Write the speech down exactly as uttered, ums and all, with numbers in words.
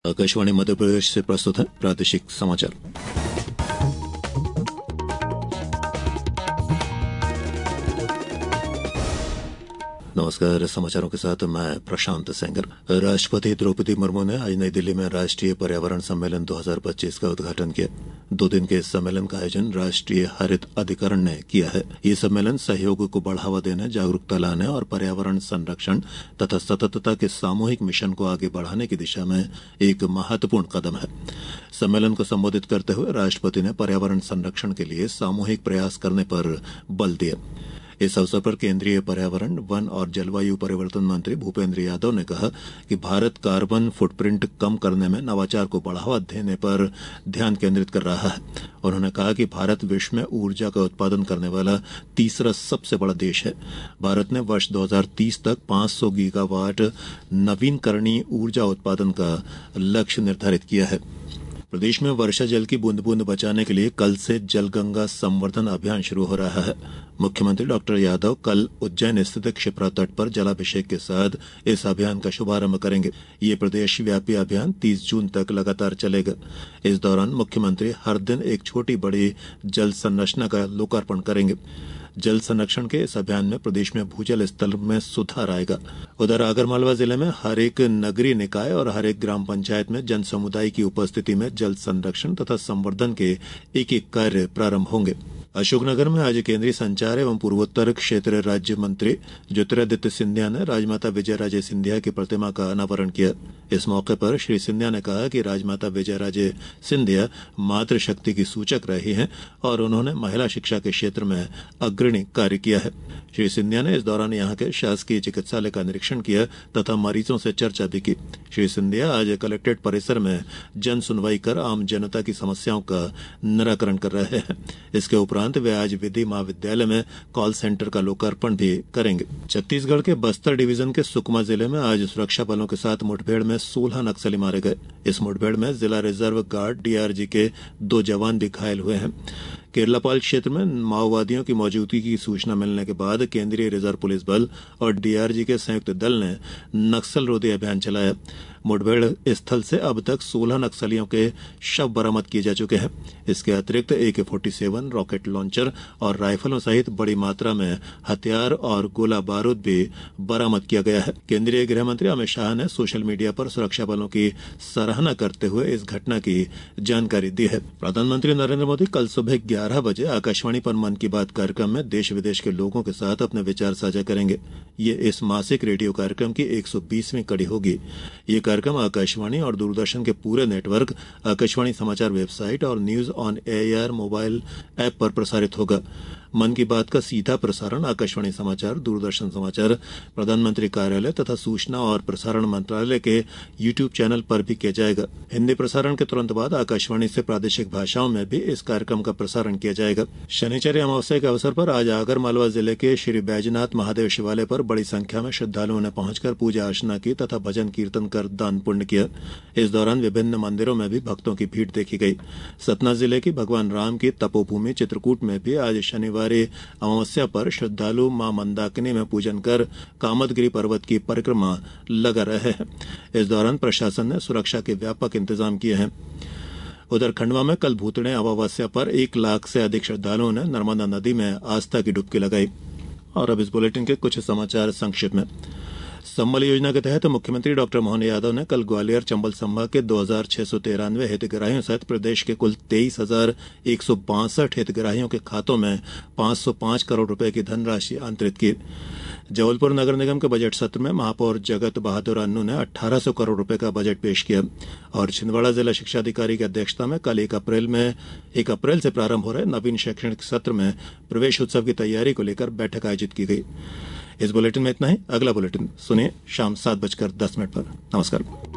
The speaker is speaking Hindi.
आकाशवाणी मध्य प्रदेश से प्रस्तुत है प्रादेशिक समाचार। नमस्कार, समाचारों के साथ मैं प्रशांत सेंगर। राष्ट्रपति द्रौपदी मुर्मू ने आज नई दिल्ली में राष्ट्रीय पर्यावरण सम्मेलन दो हज़ार पच्चीस का उद्घाटन किया। दो दिन के इस सम्मेलन का आयोजन राष्ट्रीय हरित अधिकरण ने किया है। ये सम्मेलन सहयोग को बढ़ावा देने, जागरूकता लाने और पर्यावरण संरक्षण तथा सततता के सामूहिक मिशन को आगे बढ़ाने की दिशा में एक महत्वपूर्ण कदम है। सम्मेलन को संबोधित करते हुए राष्ट्रपति ने पर्यावरण संरक्षण के लिए सामूहिक प्रयास करने पर बल दिया। इस अवसर पर केंद्रीय पर्यावरण, वन और जलवायु परिवर्तन मंत्री भूपेंद्र यादव ने कहा कि भारत कार्बन फुटप्रिंट कम करने में नवाचार को बढ़ावा देने पर ध्यान केंद्रित कर रहा है। उन्होंने कहा कि भारत विश्व में ऊर्जा का उत्पादन करने वाला तीसरा सबसे बड़ा देश है। भारत ने वर्ष दो हज़ार तीस तक पाँच सौ गीगावाट नवीनकरणीय ऊर्जा उत्पादन का लक्ष्य निर्धारित किया है। प्रदेश में वर्षा जल की बूंद बूंद बचाने के लिए कल से जलगंगा संवर्धन अभियान शुरू हो रहा है। मुख्यमंत्री डॉक्टर यादव कल उज्जैन स्थित क्षिप्रा तट पर जलाभिषेक के साथ इस अभियान का शुभारंभ करेंगे। ये प्रदेश व्यापी अभियान तीस जून तक लगातार चलेगा। इस दौरान मुख्यमंत्री हर दिन एक छोटी बड़ी जल संरचना का लोकार्पण करेंगे। जल संरक्षण के इस अभियान में प्रदेश में भूजल स्तर में सुधार आएगा। उधर आगरमालवा जिले में हर एक नगरीय निकाय और हर एक ग्राम पंचायत में जन समुदाय की उपस्थिति में जल संरक्षण तथा संवर्धन के एक एक कार्य प्रारंभ होंगे। अशोकनगर में आज केंद्रीय संचार एवं पूर्वोत्तर क्षेत्र राज्य मंत्री ज्योतिरादित्य सिंधिया ने राजमाता विजयराजे सिंधिया की प्रतिमा का अनावरण किया। इस मौके पर श्री सिंधिया ने कहा कि राजमाता विजयराजे सिंधिया मातृशक्ति की सूचक रही हैं और उन्होंने महिला शिक्षा के क्षेत्र में अग्रणी कार्य किया है। श्री सिंधिया ने इस दौरान यहां के शासकीय चिकित्सालय का निरीक्षण किया तथा मरीजों से चर्चा भी की। श्री सिंधिया आज कलेक्ट्रेट परिसर में जन सुनवाई कर आम जनता की समस्याओं का निराकरण कर रहे हैं। इसके उपरांत वे आज विधि महाविद्यालय में कॉल सेंटर का लोकार्पण भी करेंगे। छत्तीसगढ़ के बस्तर डिवीजन के सुकमा जिले में आज सुरक्षा बलों के साथ मुठभेड़ में सोलह नक्सली मारे गए। इस मुठभेड़ में जिला रिजर्व गार्ड डीआरजी के दो जवान भी घायल हुए हैं। केरलापाल क्षेत्र में माओवादियों की मौजूदगी की सूचना मिलने के बाद केंद्रीय रिजर्व पुलिस बल और डीआरजी के संयुक्त दल ने नक्सल रोधी अभियान चलाया। मुठभेड़ स्थल से अब तक सोलह नक्सलियों के शव बरामद किए जा चुके हैं। इसके अतिरिक्त ए के सैंतालीस, रॉकेट लॉन्चर और राइफलों सहित बड़ी मात्रा में हथियार और गोला बारूद भी बरामद किया गया है। केंद्रीय गृह मंत्री अमित शाह ने सोशल मीडिया पर सुरक्षा बलों की सराहना करते हुए इस घटना की जानकारी दी है। प्रधानमंत्री नरेंद्र मोदी कल सुबह ग्यारह बजे आकाशवाणी पर मन की बात कार्यक्रम में देश विदेश के लोगों के साथ अपने विचार साझा करेंगे। ये इस मासिक रेडियो कार्यक्रम की एक सौ बीसवीं कड़ी होगी। ये कार्यक्रम आकाशवाणी और दूरदर्शन के पूरे नेटवर्क, आकाशवाणी समाचार वेबसाइट और news on AIR mobile app पर प्रसारित होगा। मन की बात का सीधा प्रसारण आकाशवाणी समाचार, दूरदर्शन समाचार, प्रधानमंत्री कार्यालय तथा सूचना और प्रसारण मंत्रालय के यूट्यूब चैनल पर भी किया जाएगा। हिंदी प्रसारण के तुरंत बाद आकाशवाणी से प्रादेशिक भाषाओं में भी इस कार्यक्रम का प्रसारण किया जाएगा। शनिचरी अमावस्या के अवसर पर आज आगरमालवा जिले के श्री बैजनाथ महादेव शिवालय पर बड़ी संख्या में श्रद्धालुओं ने पहुंचकर पूजा अर्चना की तथा भजन कीर्तन कर दान पुण्य किया। इस दौरान विभिन्न मंदिरों में भी भक्तों की भीड़ देखी गई। सतना जिले की भगवान राम की तपोभूमि चित्रकूट में भी आज शनिवार अमावस्या पर श्रद्धालु मां मंदाकिनी में पूजन कर कामदगिरी पर्वत की परिक्रमा लगा रहे हैं। इस दौरान प्रशासन ने सुरक्षा के व्यापक इंतजाम किए हैं। उधर खंडवा में कल भूतड़े अमावस्या पर एक लाख से अधिक श्रद्धालुओं ने नर्मदा नदी में आस्था की डुबकी लगाई। और अब इस बुलेटिन के कुछ समाचार संक्षिप्त में। संबल योजना के तहत मुख्यमंत्री डॉक्टर मोहन यादव ने कल ग्वालियर चंबल संभाग के दो हजार छह सौ तिरानवे हितग्राहियों सहित प्रदेश के कुल तेईस हजार एक सौ बासठ हितग्राहियों के खातों में पांच सौ पांच करोड़ रुपए की धनराशि अंतरित की। जबलपुर नगर निगम के बजट सत्र में महापौर जगत बहादुर अन्नू ने अठारह सौ करोड़ रुपए का बजट पेश किया। और छिंदवाड़ा जिला शिक्षा अधिकारी की अध्यक्षता में कल एक अप्रैल में एक अप्रैल से प्रारंभ हो रहे नवीन शैक्षणिक सत्र में प्रवेश उत्सव की तैयारी को लेकर बैठक आयोजित की गई। इस बुलेटिन में इतना ही। अगला बुलेटिन सुनिए शाम सात बजकर दस मिनट पर। नमस्कार।